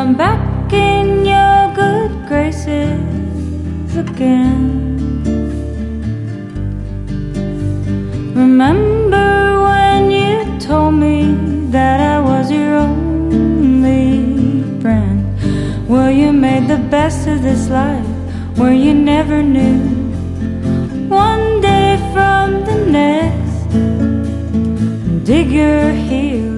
I'm back in your good graces again. Remember when you told me that I was your only friend? Well, you made the best of this life where you never knew one day from the next. Dig your heels